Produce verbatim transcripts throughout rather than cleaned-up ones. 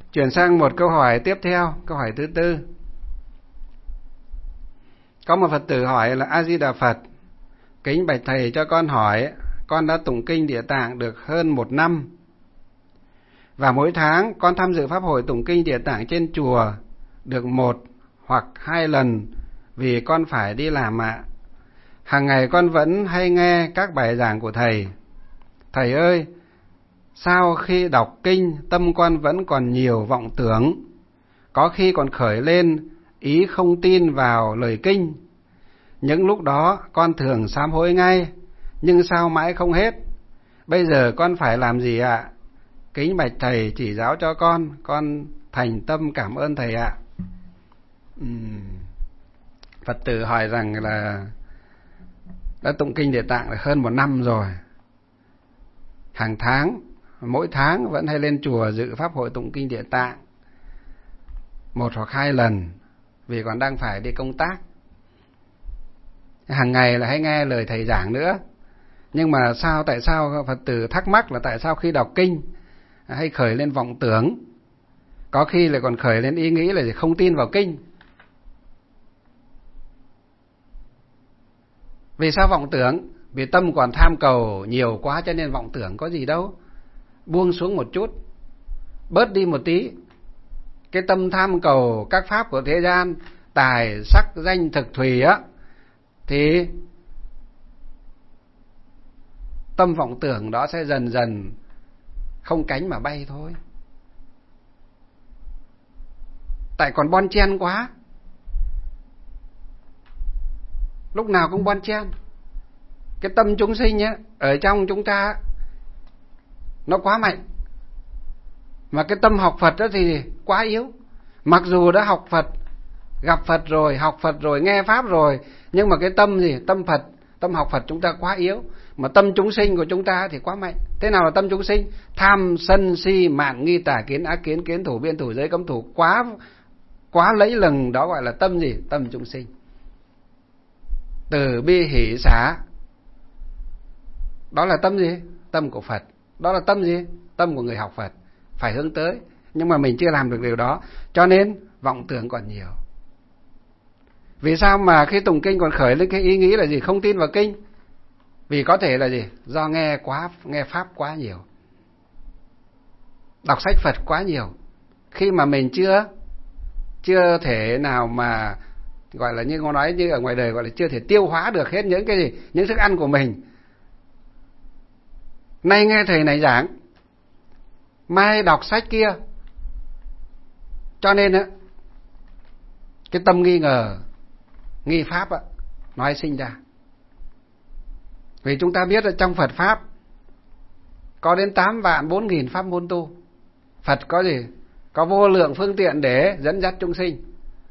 Chuyển sang một câu hỏi tiếp theo, câu hỏi thứ tư. Có một Phật tử hỏi là: A Di Đà Phật, kính bạch thầy cho con hỏi, con đã tụng kinh Địa Tạng được hơn một năm, và mỗi tháng con tham dự pháp hội tụng kinh Địa Tạng trên chùa được một hoặc hai lần vì con phải đi làm ạ. Hàng ngày con vẫn hay nghe các bài giảng của thầy. Thầy ơi, sao khi đọc kinh tâm con vẫn còn nhiều vọng tưởng, có khi còn khởi lên ý không tin vào lời kinh. Những lúc đó con thường sám hối ngay, nhưng sao mãi không hết. Bây giờ con phải làm gì ạ? Kính bạch thầy chỉ giáo cho con, con thành tâm cảm ơn thầy ạ. Uhm. Phật tử hỏi rằng là đã tụng kinh Địa Tạng hơn một năm rồi, hàng tháng, mỗi tháng vẫn hay lên chùa dự pháp hội tụng kinh Địa Tạng một hoặc hai lần vì còn đang phải đi công tác. Hàng ngày là hay nghe lời thầy giảng nữa. Nhưng mà sao, tại sao Phật tử thắc mắc là tại sao khi đọc kinh hay khởi lên vọng tưởng, có khi lại còn khởi lên ý nghĩ là không tin vào kinh. Vì sao vọng tưởng? Vì tâm còn tham cầu nhiều quá cho nên vọng tưởng, có gì đâu. Buông xuống một chút, bớt đi một tí. Cái tâm tham cầu các pháp của thế gian, tài, sắc, danh, thực, thùy á, thì tâm vọng tưởng đó sẽ dần dần không cánh mà bay thôi. Tại còn bon chen quá, lúc nào cũng bon chen. Cái tâm chúng sinh á, ở trong chúng ta nó quá mạnh, mà cái tâm học Phật đó thì quá yếu. Mặc dù đã học Phật, gặp Phật rồi, học Phật rồi, nghe Pháp rồi, nhưng mà cái tâm gì? Tâm Phật, tâm học Phật chúng ta quá yếu. Mà tâm chúng sinh của chúng ta thì quá mạnh. Thế nào là tâm chúng sinh? Tham, sân, si, mạn, nghi, tà, kiến, ác kiến, kiến thủ, biên thủ, giới cấm thủ, quá quá lấy lừng, đó gọi là tâm gì? Tâm chúng sinh. Từ bi hỷ xả, đó là tâm gì? Tâm của Phật. Đó là tâm gì? Tâm của người học Phật, phải hướng tới. Nhưng mà mình chưa làm được điều đó, cho nên vọng tưởng còn nhiều. Vì sao mà khi tụng kinh còn khởi lên cái ý nghĩ là gì? Không tin vào kinh. Vì có thể là gì? Do nghe quá, nghe Pháp quá nhiều, đọc sách Phật quá nhiều. Khi mà mình chưa chưa thể nào mà gọi là như con nói như ở ngoài đời gọi là chưa thể tiêu hóa được hết những cái gì, những thức ăn của mình. Nay nghe thầy này giảng, mai đọc sách kia, cho nên á cái tâm nghi ngờ, nghi Pháp á, nói sinh ra. Vì chúng ta biết là trong Phật Pháp có đến tám vạn bốn nghìn pháp môn tu. Phật có gì? Có vô lượng phương tiện để dẫn dắt chúng sinh.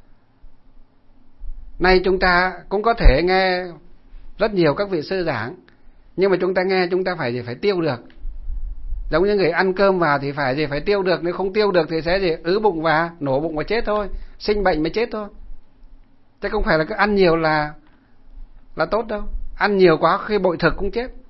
Nay chúng ta cũng có thể nghe rất nhiều các vị sư giảng, nhưng mà chúng ta nghe chúng ta phải gì? Phải tiêu được. Giống như người ăn cơm vào thì phải gì? Phải tiêu được. Nếu không tiêu được thì sẽ gì? Ứ bụng và nổ bụng và chết thôi, sinh bệnh mới chết thôi. Chứ không phải là cứ ăn nhiều là là tốt đâu. Ăn nhiều quá khi bội thực cũng chết.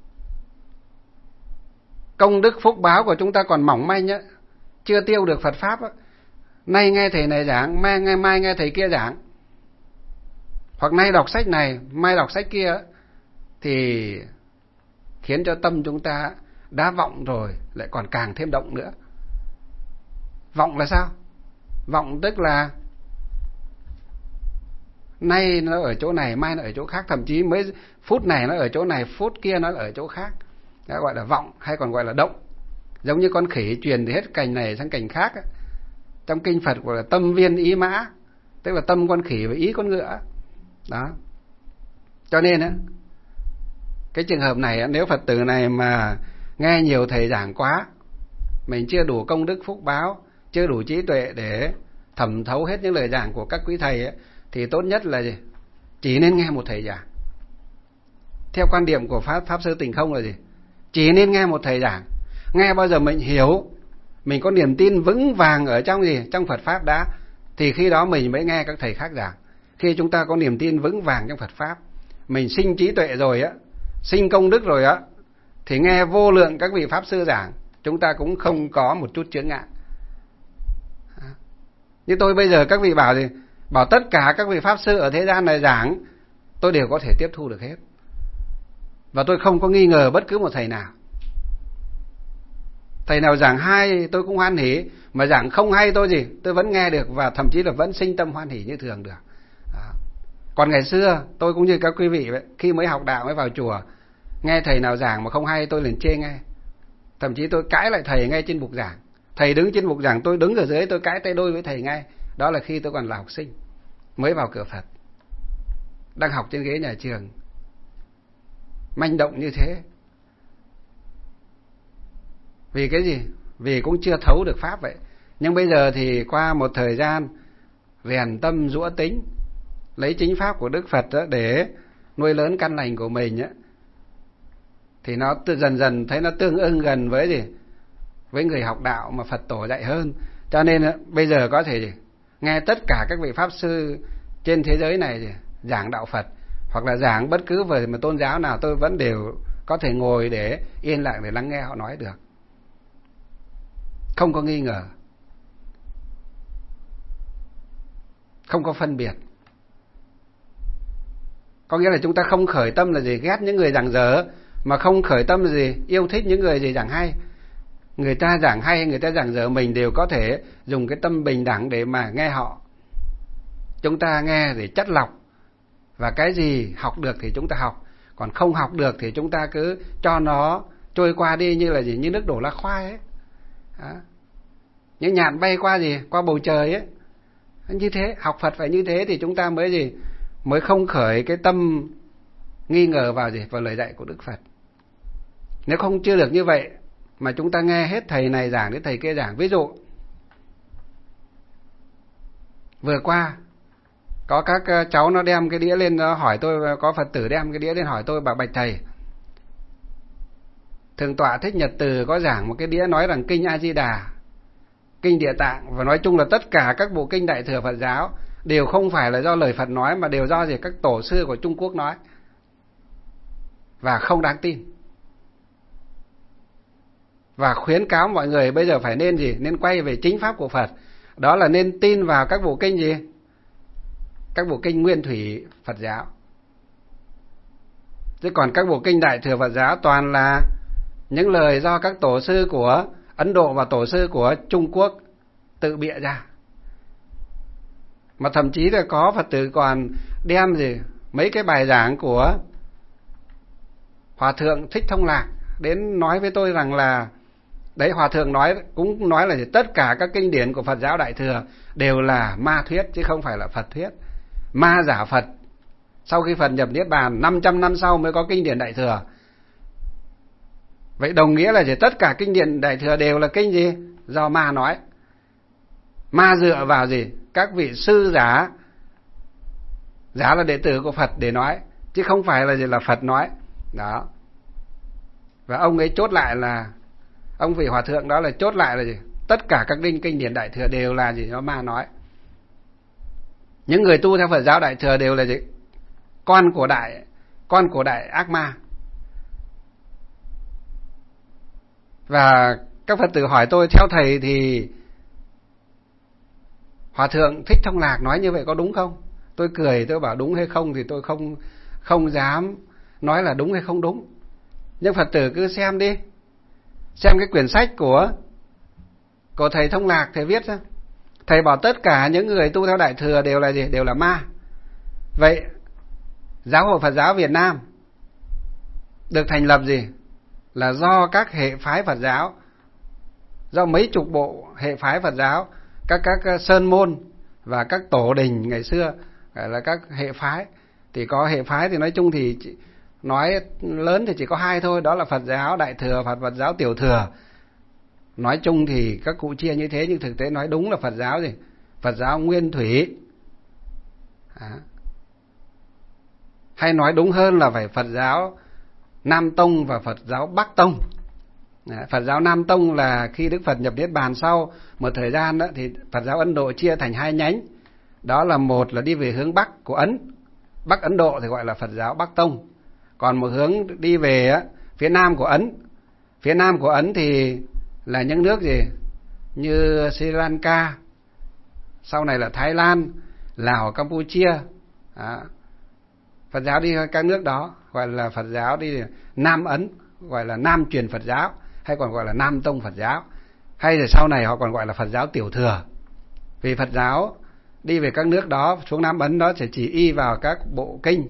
Công đức phúc báo của chúng ta còn mỏng manh nhá, chưa tiêu được Phật Pháp á. Nay nghe thầy này giảng, mai nghe, mai nghe thầy kia giảng, hoặc nay đọc sách này, mai đọc sách kia, thì khiến cho tâm chúng ta đã vọng rồi lại còn càng thêm động nữa. Vọng là sao? Vọng tức là nay nó ở chỗ này, mai nó ở chỗ khác, thậm chí mấy phút này nó ở chỗ này, phút kia nó ở chỗ khác. Đó gọi là vọng, hay còn gọi là động. Giống như con khỉ truyền thì hết cành này sang cành khác. Trong kinh Phật gọi là tâm viên ý mã, tức là tâm con khỉ và ý con ngựa. Đó. Cho nên á, cái trường hợp này nếu Phật tử này mà nghe nhiều thầy giảng quá, mình chưa đủ công đức phúc báo, chưa đủ trí tuệ để thẩm thấu hết những lời giảng của các quý thầy ấy, thì tốt nhất là gì? Chỉ nên nghe một thầy giảng. Theo quan điểm của Pháp, Pháp Sư Tịnh Không là gì? Chỉ nên nghe một thầy giảng. Nghe bao giờ mình hiểu, mình có niềm tin vững vàng ở trong gì? Trong Phật Pháp đã, thì khi đó mình mới nghe các thầy khác giảng. Khi chúng ta có niềm tin vững vàng trong Phật Pháp, mình sinh trí tuệ rồi á, sinh công đức rồi á, thì nghe vô lượng các vị Pháp Sư giảng, chúng ta cũng không có một chút chướng ngại. Như tôi bây giờ các vị bảo gì, bảo tất cả các vị pháp sư ở thế gian này giảng, tôi đều có thể tiếp thu được hết. Và tôi không có nghi ngờ bất cứ một thầy nào. Thầy nào giảng hay tôi cũng hoan hỉ, mà giảng không hay tôi gì, tôi vẫn nghe được và thậm chí là vẫn sinh tâm hoan hỉ như thường được. Đó. Còn ngày xưa, tôi cũng như các quý vị vậy, khi mới học đạo mới vào chùa, nghe thầy nào giảng mà không hay tôi liền chê nghe. Thậm chí tôi cãi lại thầy ngay trên bục giảng. Thầy đứng trên bục giảng, tôi đứng ở dưới, tôi cãi tay đôi với thầy ngay. Đó là khi tôi còn là học sinh, mới vào cửa Phật, đang học trên ghế nhà trường. Manh động như thế. Vì cái gì? Vì cũng chưa thấu được Pháp vậy. Nhưng bây giờ thì qua một thời gian rèn tâm giũa tính, lấy chính Pháp của Đức Phật để nuôi lớn căn lành của mình á, thì nó dần dần thấy nó tương ưng gần với gì? Với người học đạo mà Phật tổ dạy hơn. Cho nên bây giờ có thể gì? Nghe tất cả các vị Pháp sư trên thế giới này gì? Giảng đạo Phật, hoặc là giảng bất cứ về một tôn giáo nào, tôi vẫn đều có thể ngồi để yên lặng để lắng nghe họ nói được. Không có nghi ngờ, không có phân biệt. Có nghĩa là chúng ta không khởi tâm là gì ghét những người giảng dở, mà không khởi tâm là gì yêu thích những người gì giảng hay. Người ta giảng hay, người ta giảng dở, mình đều có thể dùng cái tâm bình đẳng để mà nghe họ. Chúng ta nghe để chắt lọc, và cái gì học được thì chúng ta học, còn không học được thì chúng ta cứ cho nó trôi qua đi, như là gì, như nước đổ lá khoai ấy. Đó. Những nhạn bay qua gì, qua bầu trời ấy. Như thế, học Phật phải như thế thì chúng ta mới gì, mới không khởi cái tâm nghi ngờ vào gì, vào lời dạy của Đức Phật. Nếu không chưa được như vậy mà chúng ta nghe hết thầy này giảng đến thầy kia giảng. Ví dụ vừa qua có các cháu nó đem cái đĩa lên nó hỏi tôi, có Phật tử đem cái đĩa lên hỏi tôi, bảo bạch thầy, Thượng tọa Thích Nhật Từ có giảng một cái đĩa nói rằng kinh A Di Đà, kinh Địa Tạng, và nói chung là tất cả các bộ kinh Đại thừa Phật giáo đều không phải là do lời Phật nói, mà đều do gì các tổ sư của Trung Quốc nói, và không đáng tin. Và khuyến cáo mọi người bây giờ phải nên gì, nên quay về chính pháp của Phật. Đó là nên tin vào các bộ kinh gì, các bộ kinh nguyên thủy Phật giáo. Chứ còn các bộ kinh Đại thừa Phật giáo toàn là những lời do các tổ sư của Ấn Độ và tổ sư của Trung Quốc tự bịa ra. Mà thậm chí là có Phật tử còn đem gì mấy cái bài giảng của Hòa Thượng Thích Thông Lạc đến nói với tôi rằng là đấy, Hòa Thượng nói cũng nói là gì, tất cả các kinh điển của Phật giáo Đại thừa đều là ma thuyết chứ không phải là Phật thuyết. Ma giả Phật. Sau khi Phật nhập Niết Bàn năm trăm năm sau mới có kinh điển Đại thừa. Vậy đồng nghĩa là gì, tất cả kinh điển Đại thừa đều là kinh gì, do ma nói. Ma dựa vào gì, các vị sư giả, giả là đệ tử của Phật để nói, chứ không phải là gì là Phật nói. Đó. Và ông ấy chốt lại là, ông vị Hòa Thượng đó là chốt lại là gì, tất cả các kinh kinh điển Đại thừa đều là gì, do ma nói. Những người tu theo Phật giáo Đại thừa đều là gì, con của đại con của đại ác ma. Và các Phật tử hỏi tôi, theo thầy thì Hòa Thượng Thích Thông Lạc nói như vậy có đúng không? Tôi cười, tôi bảo đúng hay không thì tôi không không dám nói là đúng hay không đúng. Nhưng Phật tử cứ xem đi, xem cái quyển sách của của thầy Thông Lạc, thầy viết ra. Thầy bảo tất cả những người tu theo Đại thừa đều là gì? Đều là ma. Vậy Giáo hội Phật giáo Việt Nam được thành lập gì? Là do các hệ phái Phật giáo, do mấy chục bộ hệ phái Phật giáo, các các sơn môn và các tổ đình ngày xưa, gọi là các hệ phái. Thì có hệ phái thì nói chung thì nói lớn thì chỉ có hai thôi, đó là Phật giáo Đại thừa và Phật giáo Tiểu thừa. Nói chung thì các cụ chia như thế, nhưng thực tế nói đúng là Phật giáo gì? Phật giáo Nguyên thủy. À. Hay nói đúng hơn là phải Phật giáo Nam Tông và Phật giáo Bắc Tông. À, Phật giáo Nam Tông là khi Đức Phật nhập Niết Bàn sau một thời gian đó, thì Phật giáo Ấn Độ chia thành hai nhánh. Đó là một là đi về hướng Bắc của Ấn, Bắc Ấn Độ thì gọi là Phật giáo Bắc Tông. Còn một hướng đi về á, phía Nam của Ấn. Phía Nam của Ấn thì là những nước gì? Như Sri Lanka, sau này là Thái Lan, Lào, Campuchia. Đó. Phật giáo đi các nước đó gọi là Phật giáo đi Nam Ấn, gọi là Nam truyền Phật giáo, hay còn gọi là Nam tông Phật giáo, hay là sau này họ còn gọi là Phật giáo tiểu thừa. Vì Phật giáo đi về các nước đó, xuống Nam Ấn đó sẽ chỉ y vào các bộ kinh,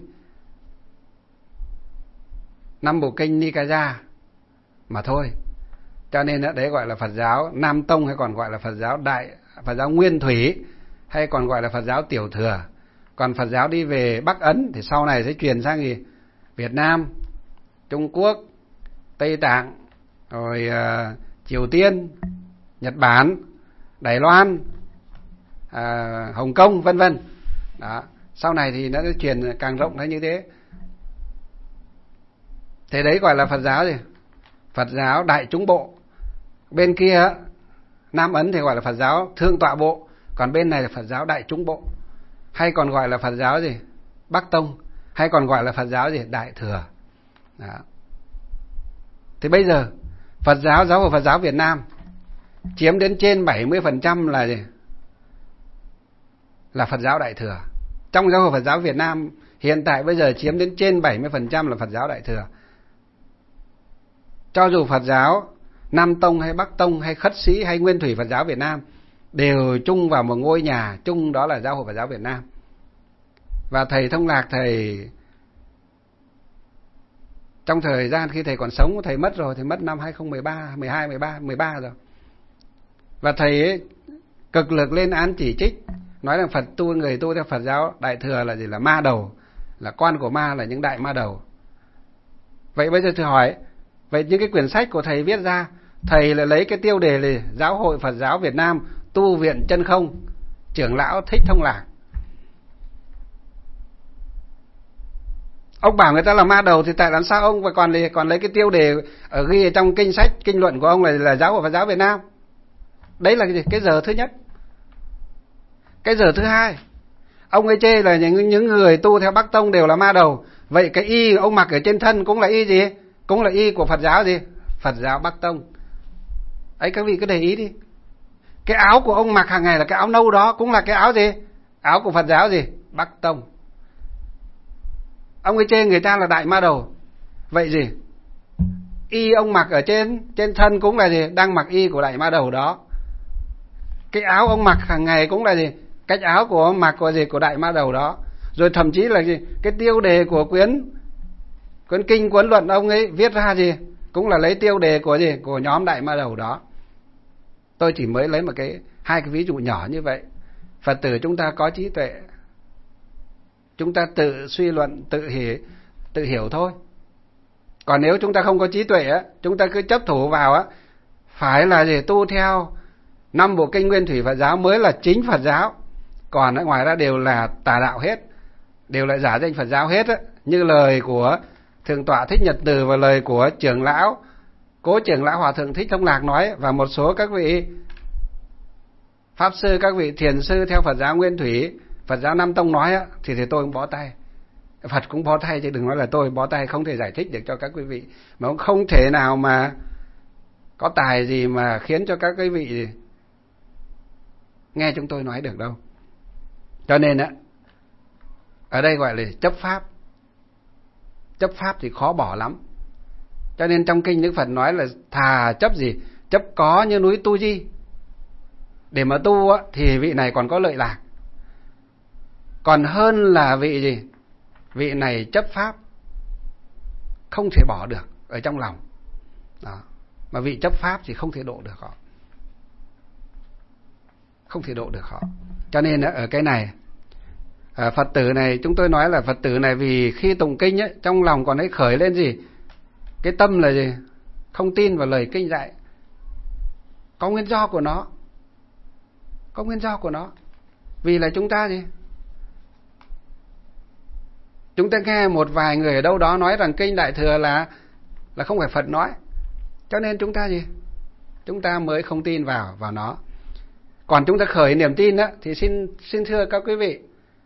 năm bộ kinh Nikaya mà thôi. Cho nên đấy gọi là Phật giáo Nam tông, hay còn gọi là Phật giáo đại Phật giáo Nguyên Thủy, hay còn gọi là Phật giáo tiểu thừa. Còn Phật giáo đi về Bắc Ấn thì sau này sẽ truyền sang gì? Việt Nam, Trung Quốc, Tây Tạng, rồi uh, Triều Tiên, Nhật Bản, Đài Loan, uh, Hồng Kông, vân vân. Đó. Sau này thì nó sẽ truyền càng rộng ra như thế. Thế đấy gọi là Phật giáo gì? Phật giáo Đại Chúng Bộ. Bên kia Nam Ấn thì gọi là Phật giáo Thượng Tọa Bộ, còn bên này là Phật giáo Đại Chúng Bộ, hay còn gọi là Phật giáo gì? Bắc Tông, hay còn gọi là Phật giáo gì? Đại Thừa. Đó. Thì bây giờ Phật giáo, giáo hội Phật giáo Việt Nam chiếm đến trên bảy mươi phần trăm là gì? Là Phật giáo Đại Thừa. Trong giáo hội Phật giáo Việt Nam hiện tại bây giờ chiếm đến trên bảy mươi phần trăm là Phật giáo Đại Thừa. Cho dù Phật giáo Nam Tông hay Bắc Tông hay Khất Sĩ hay Nguyên Thủy Phật giáo Việt Nam đều chung vào một ngôi nhà chung, đó là giáo hội Phật giáo Việt Nam. Và thầy Thông Lạc, thầy trong thời gian khi thầy còn sống, thầy mất rồi, thầy mất năm hai không một ba, mười hai, mười ba, mười ba rồi. Và thầy ấy cực lực lên án chỉ trích, nói rằng Phật tu, người tu theo Phật giáo Đại Thừa là gì? Là ma đầu, là con của ma, là những đại ma đầu. Vậy bây giờ thầy hỏi, vậy những cái quyển sách của thầy viết ra, thầy lại lấy cái tiêu đề là Giáo hội Phật giáo Việt Nam Tu viện Chân Không, trưởng lão Thích Thông Lạc. Ông bảo người ta là ma đầu thì tại làm sao ông và còn lấy, còn lấy cái tiêu đề ở ghi ở trong kinh sách, kinh luận của ông là, là Giáo hội Phật giáo Việt Nam. Đấy là cái gì? Cái giờ thứ nhất. Cái giờ thứ hai, ông ấy chê là những, những người tu theo Bắc Tông đều là ma đầu. Vậy cái y ông mặc ở trên thân cũng là y gì? Cũng là y của Phật giáo gì? Phật giáo Bắc Tông. Ấy các vị cứ để ý đi. Cái áo của ông mặc hàng ngày là cái áo nâu đó cũng là cái áo gì? Áo của Phật giáo gì? Bắc Tông. Ông ấy chê người ta là đại ma đầu. Vậy gì? Y ông mặc ở trên trên thân cũng là gì? Đang mặc y của đại ma đầu đó. Cái áo ông mặc hàng ngày cũng là gì? Cách áo của ông mặc của gì? Của đại ma đầu đó. Rồi thậm chí là gì? Cái tiêu đề của quyển Quyển kinh, cuốn luận ông ấy viết ra gì? Cũng là lấy tiêu đề của gì? Của nhóm đại ma đầu đó. Tôi chỉ mới lấy một cái hai cái ví dụ nhỏ như vậy. Phật tử chúng ta có trí tuệ, chúng ta tự suy luận, tự hiểu, tự hiểu thôi. Còn nếu chúng ta không có trí tuệ á, chúng ta cứ chấp thủ vào á, phải là gì? Tu theo năm bộ kinh Nguyên Thủy Phật giáo mới là chính Phật giáo. Còn ở ngoài ra đều là tà đạo hết, đều là giả danh Phật giáo hết á. Như lời của Thượng tọa Thích Nhật Từ và lời của trưởng lão, cố trưởng lão Hòa thượng Thích Thông Lạc nói, và một số các vị pháp sư, các vị thiền sư theo Phật giáo Nguyên Thủy, Phật giáo Nam Tông nói á, thì thì tôi cũng bó tay. Phật cũng bó tay, chứ đừng nói là tôi bó tay, không thể giải thích được cho các quý vị. Mà cũng không thể nào mà có tài gì mà khiến cho các quý vị nghe chúng tôi nói được đâu. Cho nên á, ở đây gọi là chấp pháp. Chấp pháp thì khó bỏ lắm. Cho nên trong kinh Đức Phật nói là thà chấp gì? Chấp có như núi Tu Di. Để mà tu á, thì vị này còn có lợi lạc. Còn hơn là vị gì? Vị này chấp pháp không thể bỏ được ở trong lòng đó. Mà vị chấp pháp thì không thể độ được họ, không thể độ được họ. Cho nên ở cái này, Phật tử này, chúng tôi nói là Phật tử này vì khi tụng kinh ấy, trong lòng còn ấy khởi lên gì? Cái tâm là gì? Không tin vào lời kinh dạy. Có nguyên do của nó. Có nguyên do của nó. Vì là chúng ta gì? Chúng ta nghe một vài người ở đâu đó nói rằng kinh Đại Thừa là là không phải Phật nói. Cho nên chúng ta gì? Chúng ta mới không tin vào vào nó. Còn chúng ta khởi niềm tin á, thì xin xin thưa các quý vị,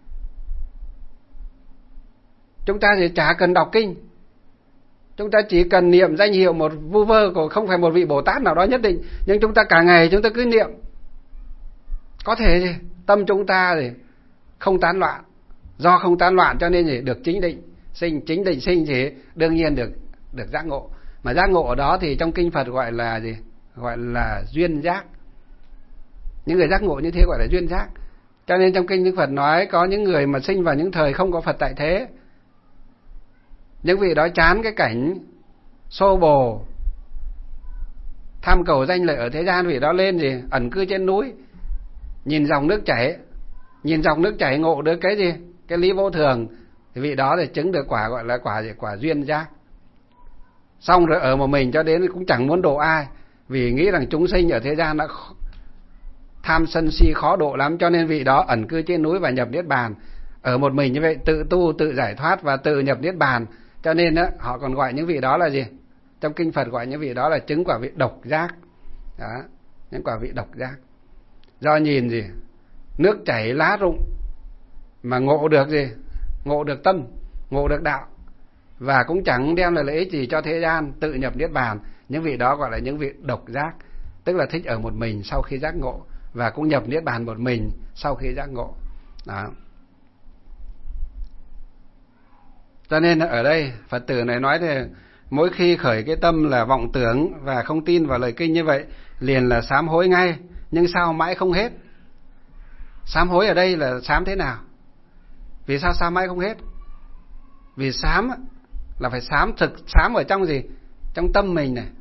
chúng ta thì chả cần đọc kinh. Chúng ta chỉ cần niệm danh hiệu một vu vơ của không phải một vị Bồ Tát nào đó nhất định, nhưng chúng ta cả ngày chúng ta cứ niệm. Có thể gì? Tâm chúng ta thì không tán loạn, do không tán loạn cho nên gì? Được chính định sinh, chính định sinh thì đương nhiên được được giác ngộ. Mà giác ngộ ở đó thì trong kinh Phật gọi là gì? Gọi là duyên giác. Những người giác ngộ như thế gọi là duyên giác. Cho nên trong kinh Đức Phật nói có những người mà sinh vào những thời không có Phật tại thế, những vị đó chán cái cảnh xô bồ tham cầu danh lợi ở thế gian, vị đó lên gì? Ẩn cư trên núi, nhìn dòng nước chảy, nhìn dòng nước chảy ngộ được cái gì? Cái lý vô thường, thì vị đó thì chứng được quả gọi là quả gì? Quả duyên giác. Xong rồi ở một mình cho đến cũng chẳng muốn độ ai, vì nghĩ rằng chúng sinh ở thế gian đã tham sân si khó độ lắm, cho nên vị đó ẩn cư trên núi và nhập niết bàn. Ở một mình như vậy tự tu, tự giải thoát và tự nhập niết bàn. Cho nên đó, họ còn gọi những vị đó là gì? Trong kinh Phật gọi những vị đó là chứng quả vị độc giác. Đó, những quả vị độc giác. Do nhìn gì? Nước chảy lá rụng mà ngộ được gì? Ngộ được tâm, ngộ được đạo, và cũng chẳng đem lại lợi ích gì cho thế gian, tự nhập niết bàn. Những vị đó gọi là những vị độc giác, tức là thích ở một mình sau khi giác ngộ, và cũng nhập niết bàn một mình sau khi giác ngộ. Đó. Cho nên ở đây Phật tử này nói thì mỗi khi khởi cái tâm là vọng tưởng và không tin vào lời kinh như vậy, liền là sám hối ngay. Nhưng sao mãi không hết? Sám hối ở đây là sám thế nào? Vì sao sám mãi không hết? Vì sám là phải sám thực, sám ở trong gì? Trong tâm mình này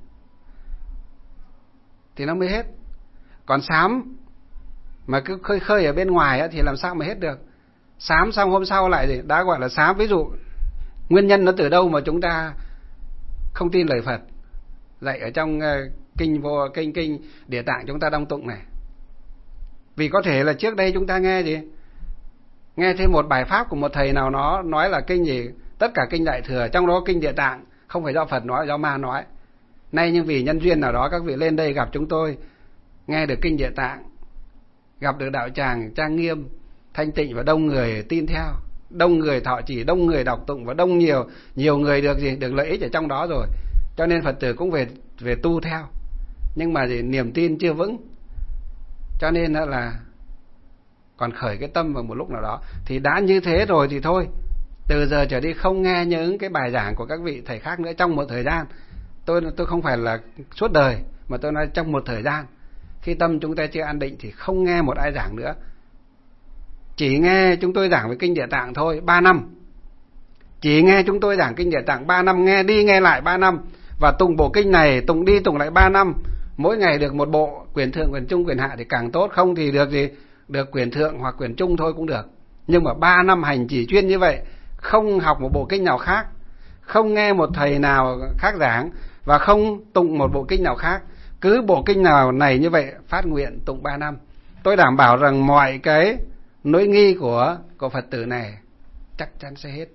thì nó mới hết. Còn sám mà cứ khơi khơi ở bên ngoài thì làm sao mà hết được? Sám xong hôm sau lại gì? Đã gọi là sám. Ví dụ nguyên nhân nó từ đâu mà chúng ta không tin lời Phật dạy ở trong uh, kinh vô kinh kinh Địa Tạng chúng ta đong tụng này? Vì có thể là trước đây chúng ta nghe gì? Nghe thêm một bài pháp của một thầy nào nó nói là kinh gì? Tất cả kinh Đại Thừa, trong đó kinh Địa Tạng không phải do Phật nói, do ma nói. Nay nhưng vì nhân duyên nào đó các vị lên đây gặp chúng tôi, nghe được kinh Địa Tạng, gặp được đạo tràng trang nghiêm, thanh tịnh và đông người tin theo, đông người thọ trì, đông người đọc tụng và đông nhiều nhiều người được gì? Được lợi ích ở trong đó rồi. Cho nên Phật tử cũng về về tu theo. Nhưng mà gì? Niềm tin chưa vững. Cho nên là còn khởi cái tâm vào một lúc nào đó. Thì đã như thế rồi thì thôi, từ giờ trở đi không nghe những cái bài giảng của các vị thầy khác nữa trong một thời gian. Tôi tôi không phải là suốt đời, mà tôi nói trong một thời gian. Khi tâm chúng ta chưa an định thì không nghe một ai giảng nữa. Chỉ nghe chúng tôi giảng về kinh Địa Tạng thôi, ba năm. Chỉ nghe chúng tôi giảng kinh Địa Tạng ba năm, nghe đi nghe lại ba năm. Và tụng bộ kinh này, tụng đi tụng lại ba năm. Mỗi ngày được một bộ, quyển thượng, quyển trung, quyển hạ thì càng tốt. Không thì được gì? Được quyển thượng hoặc quyển trung thôi cũng được. Nhưng mà ba năm hành chỉ chuyên như vậy, không học một bộ kinh nào khác, không nghe một thầy nào khác giảng, và không tụng một bộ kinh nào khác. Cứ bộ kinh nào này như vậy phát nguyện tụng ba năm. Tôi đảm bảo rằng mọi cái nỗi nghi của, của Phật tử này chắc chắn sẽ hết.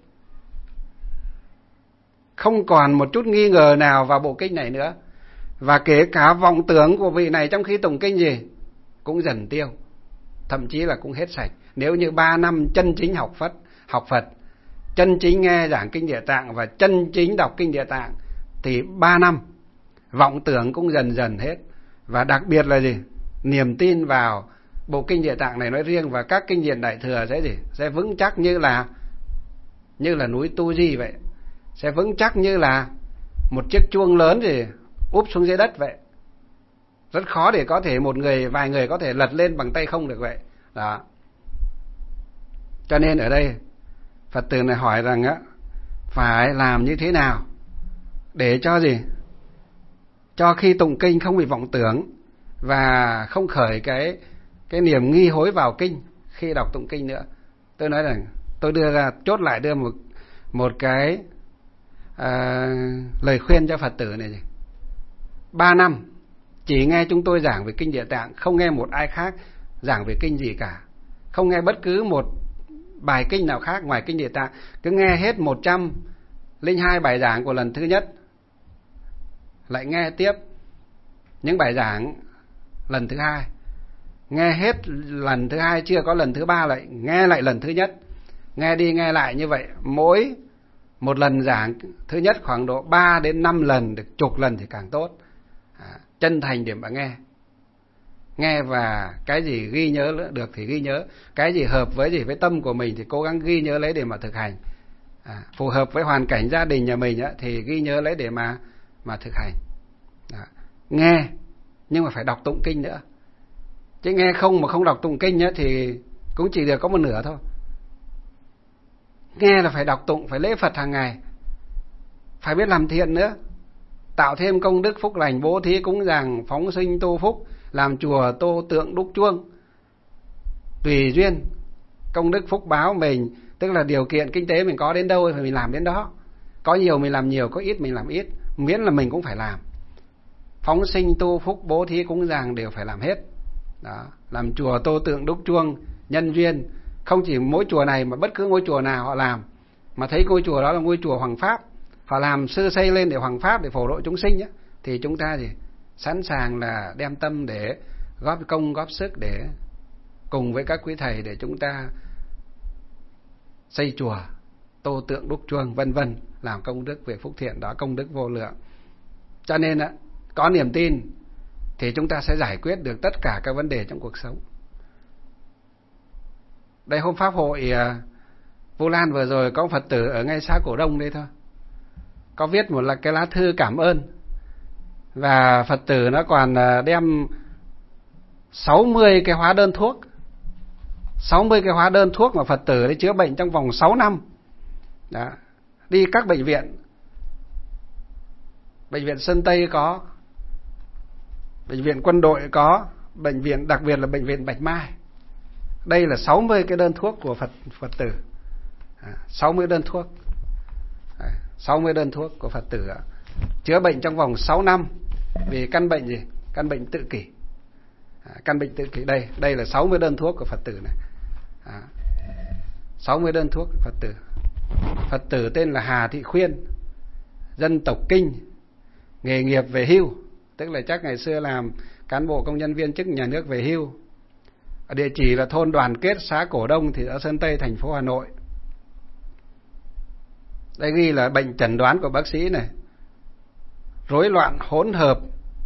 Không còn một chút nghi ngờ nào vào bộ kinh này nữa. Và kể cả vọng tưởng của vị này trong khi tụng kinh gì cũng dần tiêu, thậm chí là cũng hết sạch. Nếu như ba năm chân chính học Phật, học Phật, chân chính nghe giảng kinh Địa Tạng và chân chính đọc kinh Địa Tạng, thì ba năm vọng tưởng cũng dần dần hết. Và đặc biệt là gì? Niềm tin vào bộ kinh Địa Tạng này nói riêng và các kinh điển Đại Thừa sẽ gì? Sẽ vững chắc như là như là núi Tu Di vậy, sẽ vững chắc như là một chiếc chuông lớn gì úp xuống dưới đất vậy. Rất khó để có thể một người, vài người có thể lật lên bằng tay không được vậy. Đó. Cho nên ở đây Phật tử này hỏi rằng á, phải làm như thế nào để cho gì? Cho khi tụng kinh không bị vọng tưởng và không khởi cái cái niềm nghi hối vào kinh khi đọc tụng kinh nữa. Tôi nói rằng tôi đưa ra chốt lại đưa một một cái à, lời khuyên cho Phật tử này gì? Ba năm chỉ nghe chúng tôi giảng về kinh Địa Tạng, không nghe một ai khác giảng về kinh gì cả, không nghe bất cứ một bài kinh nào khác ngoài kinh Địa Tạng. Cứ nghe hết một trăm linh hai bài giảng của lần thứ nhất, lại nghe tiếp những bài giảng lần thứ hai, nghe hết lần thứ hai chưa có lần thứ ba lại nghe lại lần thứ nhất, nghe đi nghe lại như vậy. Mỗi một lần giảng thứ nhất khoảng độ ba đến năm lần, được chục lần thì càng tốt. À, chân thành để mà nghe. Nghe và cái gì ghi nhớ được thì ghi nhớ, cái gì hợp với gì với tâm của mình thì cố gắng ghi nhớ lấy để mà thực hành. À, phù hợp với hoàn cảnh gia đình nhà mình á, thì ghi nhớ lấy để mà mà thực hành. À, nghe nhưng mà phải đọc tụng kinh nữa. Chứ nghe không mà không đọc tụng kinh á, thì cũng chỉ được có một nửa thôi. Nghe là phải đọc tụng, phải lễ Phật hàng ngày, phải biết làm thiện nữa, tạo thêm công đức phúc lành, bố thí cúng dường, phóng sinh tu phúc, làm chùa tô tượng đúc chuông, tùy duyên công đức phúc báo mình, tức là điều kiện kinh tế mình có đến đâu thì mình làm đến đó. Có nhiều mình làm nhiều, có ít mình làm ít, miễn là mình cũng phải làm. Phóng sinh tu phúc, bố thí cúng dường đều phải làm hết. Đó, làm chùa tô tượng đúc chuông, nhân duyên, không chỉ mỗi chùa này mà bất cứ ngôi chùa nào họ làm, mà thấy ngôi chùa đó là ngôi chùa Hoàng Pháp, họ làm sư xây lên để Hoàng Pháp, để phổ độ chúng sinh ấy, thì chúng ta thì sẵn sàng là đem tâm để góp công góp sức để cùng với các quý thầy để chúng ta xây chùa, tô tượng đúc chuông, vân vân, làm công đức về phúc thiện đó, công đức vô lượng. Cho nên á, có niềm tin thì chúng ta sẽ giải quyết được tất cả các vấn đề trong cuộc sống. Đây hôm pháp hội Vu Lan vừa rồi có Phật tử ở ngay xã Cổ Đông đây thôi, có viết một là cái lá thư cảm ơn, và Phật tử nó còn đem sáu mươi cái hóa đơn thuốc, sáu mươi cái hóa đơn thuốc mà Phật tử đấy chữa bệnh trong vòng sáu năm. Đó, đi các bệnh viện, bệnh viện Sơn Tây có, bệnh viện Quân đội có, bệnh viện đặc biệt là bệnh viện Bạch Mai. Đây là sáu mươi cái đơn thuốc của Phật Phật tử. À, sáu mươi đơn thuốc. À, sáu mươi đơn thuốc của Phật tử à, chữa bệnh trong vòng sáu năm vì căn bệnh gì? Căn bệnh tự kỷ. À, căn bệnh tự kỷ đây, đây là sáu mươi đơn thuốc của Phật tử này. À, sáu mươi đơn thuốc của Phật tử. Phật tử tên là Hà Thị Khuyên, dân tộc Kinh, nghề nghiệp về hưu, tức là chắc ngày xưa làm cán bộ công nhân viên chức nhà nước về hưu. Địa chỉ là thôn Đoàn Kết, xã Cổ Đông, thị xã Sơn Tây, thành phố Hà Nội. Đây ghi là bệnh chẩn đoán của bác sĩ này: rối loạn hỗn hợp,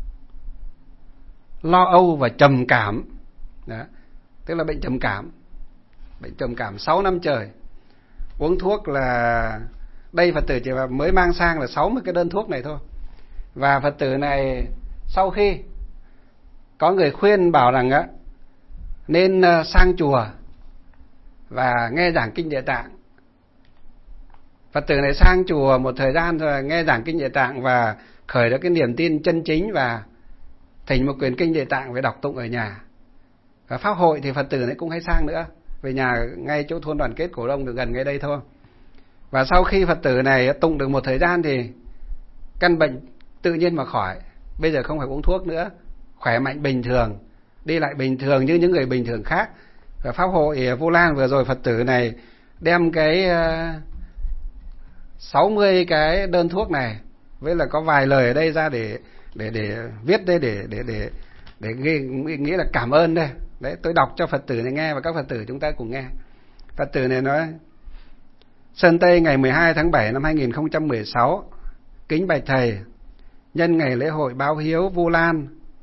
lo âu và trầm cảm. Đó, tức là bệnh trầm cảm. Bệnh trầm cảm sáu năm trời. Uống thuốc là đây Phật tử chỉ mới mang sang là sáu mươi cái đơn thuốc này thôi. Và Phật tử này sau khi có người khuyên bảo rằng á, nên sang chùa và nghe giảng kinh Địa Tạng. Phật tử này sang chùa một thời gian rồi nghe giảng kinh Địa Tạng và khởi được cái niềm tin chân chính và thỉnh một quyển kinh Địa Tạng về đọc tụng ở nhà. Và pháp hội thì Phật tử này cũng hay sang nữa, về nhà ngay chỗ thôn Đoàn Kết Cổ Đông được gần ngay đây thôi. Và sau khi Phật tử này tụng được một thời gian thì căn bệnh tự nhiên mà khỏi, bây giờ không phải uống thuốc nữa, khỏe mạnh bình thường, đi lại bình thường như những người bình thường khác. Và pháp hội Vu Lan vừa rồi Phật tử này đem cái sáu mươi cái đơn thuốc này với là có vài lời ở đây ra để để để viết đây để để để để nghĩ là cảm ơn đây. Đấy, tôi đọc cho Phật tử này nghe và các Phật tử chúng ta cùng nghe. Phật tử này nói: Sơn Tây ngày mười hai tháng bảy năm hai nghìn không trăm mười sáu. Kính bạch thầy, nhân ngày lễ hội báo hiếu Vu Lan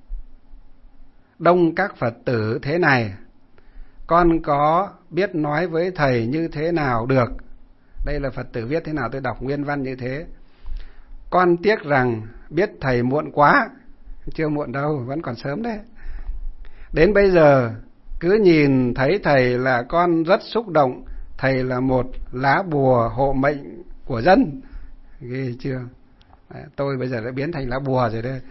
đông các Phật tử thế này, con có biết nói với thầy như thế nào được. Đây là Phật tử viết thế nào, tôi đọc nguyên văn như thế. Con tiếc rằng biết thầy muộn quá. Chưa muộn đâu, vẫn còn sớm đấy. Đến bây giờ cứ nhìn thấy thầy là con rất xúc động. Thầy là một lá bùa hộ mệnh của dân. Ghê chưa? Đấy, tôi bây giờ đã biến thành lá bùa rồi đây.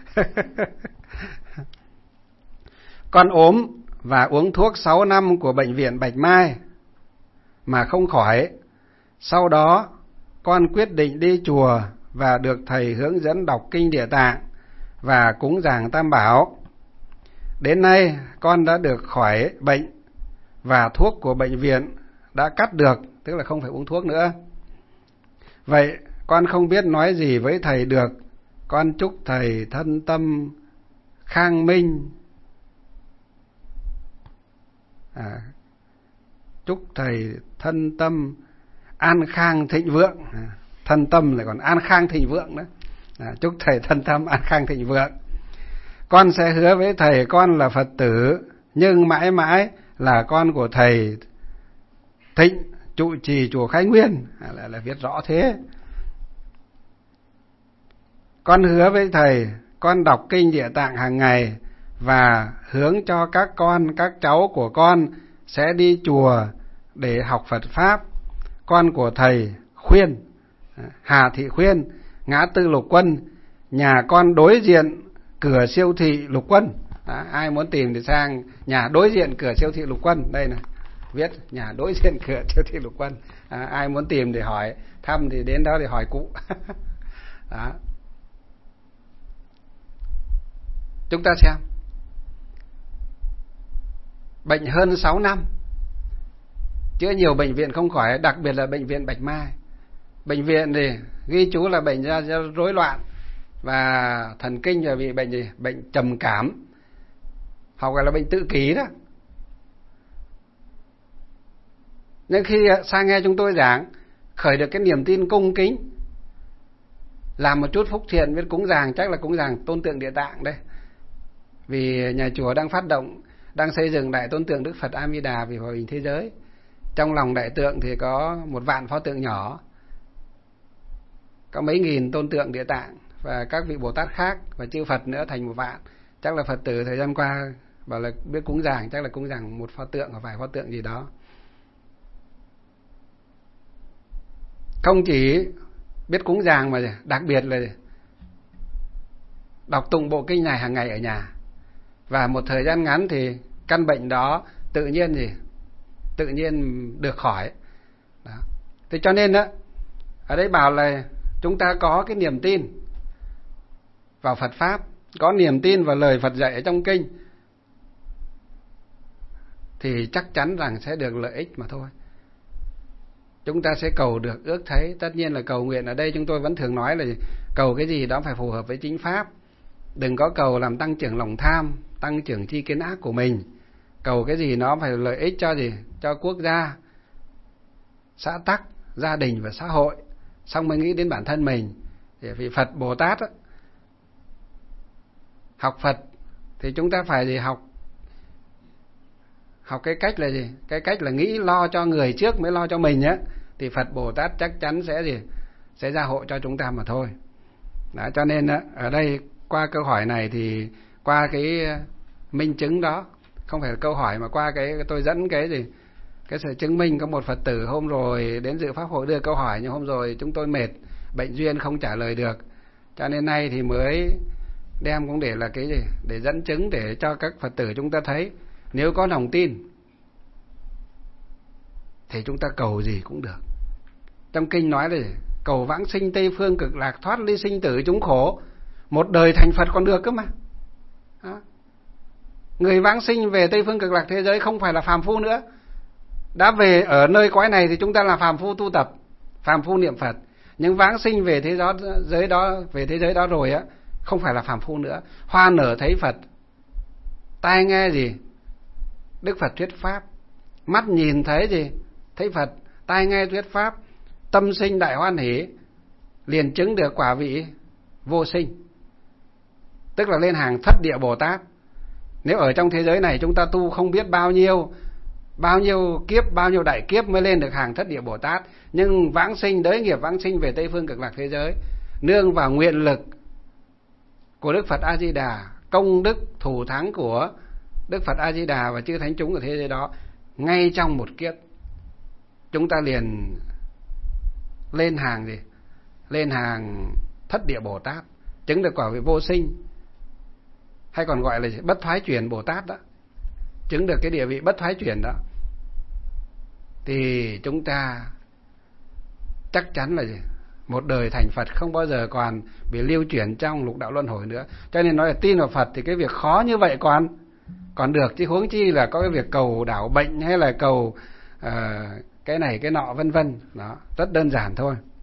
Con ốm và uống thuốc sáu năm của bệnh viện Bạch Mai mà không khỏi. Sau đó con quyết định đi chùa và được thầy hướng dẫn đọc kinh Địa Tạng và cúng dường Tam Bảo. Đến nay con đã được khỏi bệnh và thuốc của bệnh viện đã cắt được, tức là không phải uống thuốc nữa. Vậy con không biết nói gì với thầy được. Con chúc thầy thân tâm khang minh. À, chúc thầy thân tâm an khang thịnh vượng. À, thân tâm lại còn an khang thịnh vượng nữa. À, chúc thầy thân tâm an khang thịnh vượng. Con sẽ hứa với thầy con là Phật tử, nhưng mãi mãi là con của thầy Thịnh, trụ trì chùa Khai Nguyên. Là, là viết rõ thế. Con hứa với thầy, con đọc kinh Địa Tạng hàng ngày và hướng cho các con, các cháu của con sẽ đi chùa để học Phật Pháp. Con của thầy Khuyên, Hà Thị Khuyên, ngã tư Lục Quân, nhà con đối diện cửa siêu thị Lục Quân. Đó, ai muốn tìm thì sang nhà đối diện cửa siêu thị Lục Quân. Đây này, viết nhà đối diện cửa siêu thị Lục Quân. À, ai muốn tìm để hỏi thăm thì đến đó để hỏi cụ. Đó. Chúng ta xem, bệnh hơn sáu năm, chữa nhiều bệnh viện không khỏi, đặc biệt là bệnh viện Bạch Mai. Bệnh viện thì ghi chú là bệnh do, do rối loạn và thần kinh, và bị bệnh gì? Bệnh trầm cảm, hoặc gọi là bệnh tự kỷ đó. Nhưng khi sang nghe chúng tôi giảng, khởi được cái niềm tin cung kính, làm một chút phúc thiện, biết cúng dường, chắc là cúng dường tôn tượng Địa Tạng đây. Vì nhà chùa đang phát động, đang xây dựng đại tôn tượng Đức Phật A Di Đà vì hòa bình thế giới. Trong lòng đại tượng thì có một vạn pho tượng nhỏ, có mấy nghìn tôn tượng Địa Tạng và các vị Bồ Tát khác và chư Phật nữa thành một vạn. Chắc là Phật tử thời gian qua bảo là biết cúng dường, chắc là cúng dường một pho tượng hoặc vài pho tượng gì đó. Không chỉ biết cúng dường mà đặc biệt là đọc tụng bộ kinh này hàng ngày ở nhà. Và một thời gian ngắn thì căn bệnh đó tự nhiên gì? Tự nhiên được khỏi. Đó. Thế cho nên đó, ở đây bảo là chúng ta có cái niềm tin vào Phật Pháp, có niềm tin vào lời Phật dạy ở trong kinh, thì chắc chắn rằng sẽ được lợi ích mà thôi. Chúng ta sẽ cầu được ước thấy. Tất nhiên là cầu nguyện ở đây chúng tôi vẫn thường nói là cầu cái gì đó phải phù hợp với chính Pháp. Đừng có cầu làm tăng trưởng lòng tham, tăng trưởng chi kiến ác của mình. Cầu cái gì nó phải lợi ích cho gì? Cho quốc gia, xã tắc, gia đình và xã hội. Xong mới nghĩ đến bản thân mình. Để vì Phật Bồ Tát á, học Phật thì chúng ta phải gì? Học Học cái cách là gì? Cái cách là nghĩ lo cho người trước mới lo cho mình á. Thì Phật Bồ Tát chắc chắn sẽ gì? Sẽ gia hộ cho chúng ta mà thôi. Đó, cho nên á, ở đây qua câu hỏi này thì qua cái minh chứng đó, không phải là câu hỏi mà qua cái tôi dẫn cái gì? Cái sự chứng minh. Có một Phật tử hôm rồi đến dự pháp hội đưa câu hỏi, nhưng hôm rồi chúng tôi mệt, bệnh duyên không trả lời được. Cho nên nay thì mới đem cũng để là cái gì? Để dẫn chứng để cho các Phật tử chúng ta thấy, nếu có lòng tin thì chúng ta cầu gì cũng được. Trong kinh nói là cầu vãng sinh Tây Phương Cực Lạc, thoát ly sinh tử chúng khổ, một đời thành Phật còn được cơ mà. Đó. Người vãng sinh về Tây Phương Cực Lạc thế giới không phải là phàm phu nữa. Đã về ở nơi cõi này thì chúng ta là phàm phu tu tập, phàm phu niệm Phật. Nhưng vãng sinh về thế giới đó, về thế giới đó rồi á, không phải là phàm phu nữa. Hoa nở thấy Phật, tai nghe gì? Đức Phật thuyết pháp, mắt nhìn thấy gì? Thấy Phật, tai nghe thuyết pháp, tâm sinh đại hoan hỷ, liền chứng được quả vị vô sinh, tức là lên hàng thất địa Bồ Tát. Nếu ở trong thế giới này chúng ta tu không biết bao nhiêu bao nhiêu kiếp, bao nhiêu đại kiếp mới lên được hàng thất địa Bồ Tát, nhưng vãng sinh, đới nghiệp vãng sinh về Tây Phương Cực Lạc thế giới, nương vào nguyện lực của Đức Phật A Di Đà, công đức thù thắng của Đức Phật A Di Đà và chư thánh chúng ở thế giới đó, ngay trong một kiếp chúng ta liền lên hàng gì? Lên hàng thất địa Bồ Tát, chứng được quả vị vô sinh, hay còn gọi là bất thoái chuyển Bồ Tát đó, chứng được cái địa vị bất thoái chuyển đó. Thì chúng ta chắc chắn là gì? Một đời thành Phật, không bao giờ còn bị lưu chuyển trong lục đạo luân hồi nữa. Cho nên nói là tin vào Phật thì cái việc khó như vậy còn còn được, chứ huống chi là có cái việc cầu đảo bệnh hay là cầu uh, cái này cái nọ vân vân. Đó, rất đơn giản thôi.